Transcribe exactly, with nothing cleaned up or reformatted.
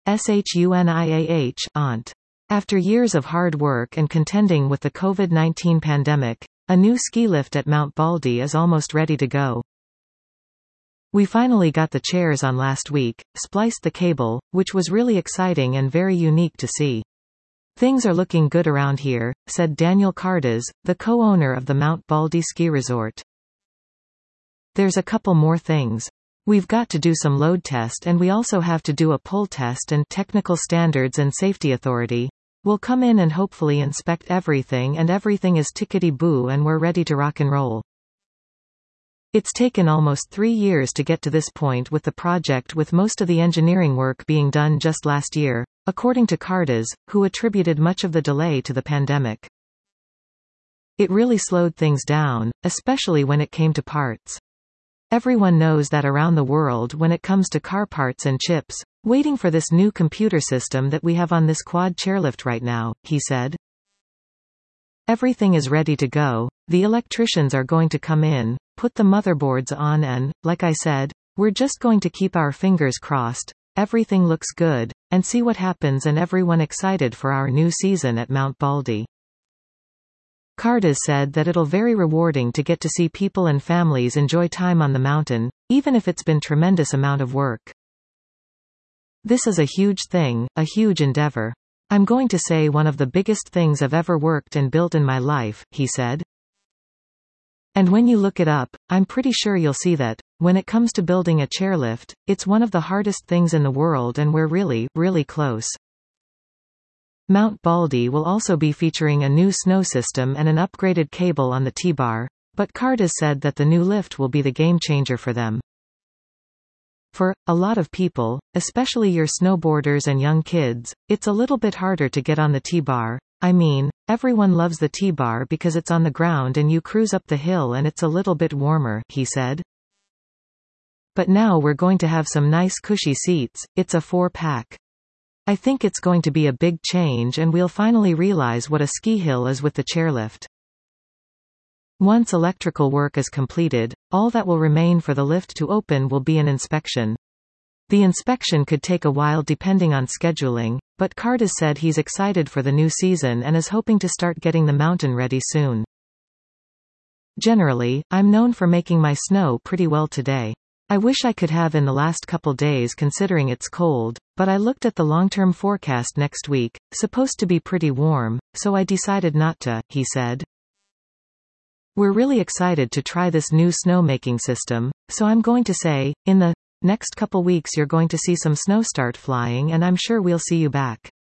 SHUNIAH, aunt. After years of hard work and contending with the COVID nineteen pandemic, a new ski lift at Mount Baldy is almost ready to go. We finally got the chairs on last week, spliced the cable, which was really exciting and very unique to see. Things are looking good around here, said Daniel Cardes, the co-owner of the Mount Baldy ski resort. There's a couple more things. We've got to do some load test and we also have to do a pull test, and Technical Standards and Safety Authority will come in and hopefully inspect everything, and everything is tickety-boo and we're ready to rock and roll. It's taken almost three years to get to this point with the project, with most of the engineering work being done just last year, according to Cardes, who attributed much of the delay to the pandemic. It really slowed things down, especially when it came to parts. Everyone knows that around the world, when it comes to car parts and chips, waiting for this new computer system that we have on this quad chairlift right now, he said. Everything is ready to go. The electricians are going to come in, put the motherboards on, and, like I said, we're just going to keep our fingers crossed. Everything looks good, and see what happens, and everyone excited for our new season at Mount Baldy. Cardes said that it'll very rewarding to get to see people and families enjoy time on the mountain, even if it's been tremendous amount of work. This is a huge thing, a huge endeavor. I'm going to say one of the biggest things I've ever worked and built in my life, he said. And when you look it up, I'm pretty sure you'll see that, when it comes to building a chairlift, it's one of the hardest things in the world, and we're really, really close. Mount Baldy will also be featuring a new snow system and an upgraded cable on the T-bar, but Cardes said that the new lift will be the game changer for them. For a lot of people, especially your snowboarders and young kids, it's a little bit harder to get on the T-bar. I mean, everyone loves the T-bar because it's on the ground and you cruise up the hill and it's a little bit warmer, he said. But now we're going to have some nice cushy seats. It's a four-pack. I think it's going to be a big change, and we'll finally realize what a ski hill is with the chairlift. Once electrical work is completed, all that will remain for the lift to open will be an inspection. The inspection could take a while depending on scheduling, but Cardes said he's excited for the new season and is hoping to start getting the mountain ready soon. Generally, I'm known for making my snow pretty well today. I wish I could have in the last couple days considering it's cold, but I looked at the long-term forecast next week, supposed to be pretty warm, so I decided not to, he said. We're really excited to try this new snowmaking system, so I'm going to say, in the next couple weeks you're going to see some snow start flying, and I'm sure we'll see you back.